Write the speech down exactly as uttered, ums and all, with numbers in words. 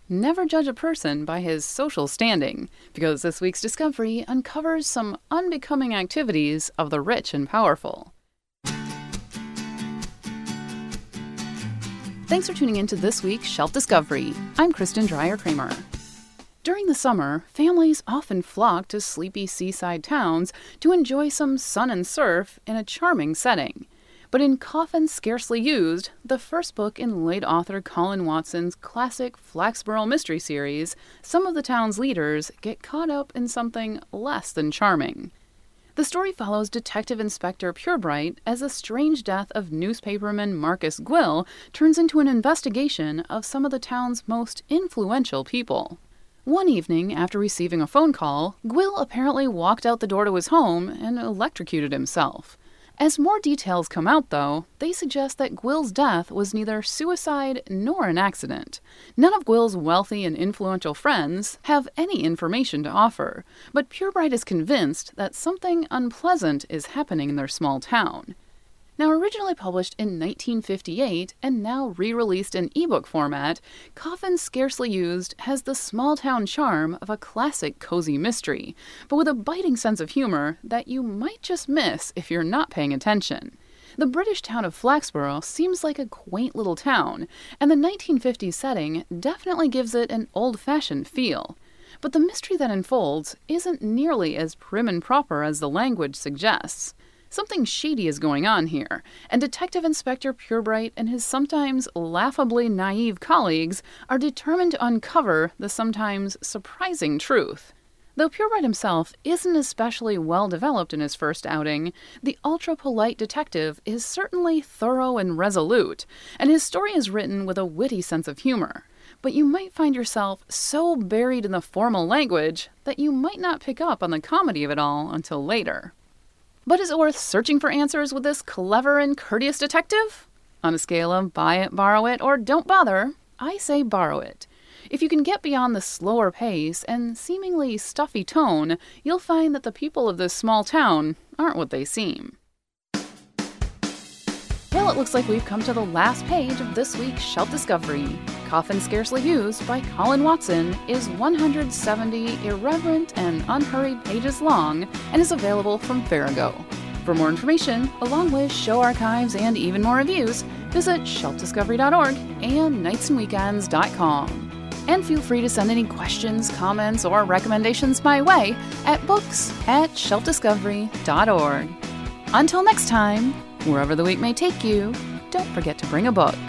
Never judge a person by his social standing, because this week's discovery uncovers some unbecoming activities of the rich and powerful. Thanks for tuning in to this week's Shelf Discovery. I'm Kristen Dreyer-Kramer. During the summer, families often flock to sleepy seaside towns to enjoy some sun and surf in a charming setting. But in Coffin Scarcely Used, the first book in late author Colin Watson's classic Flaxborough mystery series, some of the town's leaders get caught up in something less than charming. The story follows Detective Inspector Purebright as the strange death of newspaperman Marcus Gwill turns into an investigation of some of the town's most influential people. One evening, after receiving a phone call, Gwill apparently walked out the door to his home and electrocuted himself. As more details come out, though, they suggest that Gwill's death was neither suicide nor an accident. None of Gwill's wealthy and influential friends have any information to offer, but Purebright is convinced that something unpleasant is happening in their small town. Now, originally published in nineteen fifty-eight and now re-released in ebook format, Coffin Scarcely Used has the small-town charm of a classic cozy mystery, but with a biting sense of humor that you might just miss if you're not paying attention. The British town of Flaxborough seems like a quaint little town, and the nineteen fifties setting definitely gives it an old-fashioned feel. But the mystery that unfolds isn't nearly as prim and proper as the language suggests. Something shady is going on here, and Detective Inspector Purebright and his sometimes laughably naive colleagues are determined to uncover the sometimes surprising truth. Though Purebright himself isn't especially well developed in his first outing, the ultra-polite detective is certainly thorough and resolute, and his story is written with a witty sense of humor. But you might find yourself so buried in the formal language that you might not pick up on the comedy of it all until later. But is it worth searching for answers with this clever and courteous detective? On a scale of buy it, borrow it, or don't bother, I say borrow it. If you can get beyond the slower pace and seemingly stuffy tone, you'll find that the people of this small town aren't what they seem. Well, it looks like we've come to the last page of this week's Shelf Discovery. Coffin Scarcely Used by Colin Watson is one hundred seventy irreverent and unhurried pages long and is available from Farrago. For more information, along with show archives and even more reviews, visit shelf discovery dot org and nights and weekends dot com. And feel free to send any questions, comments, or recommendations my way at books at shelf discovery dot org. Until next time, wherever the week may take you, don't forget to bring a book.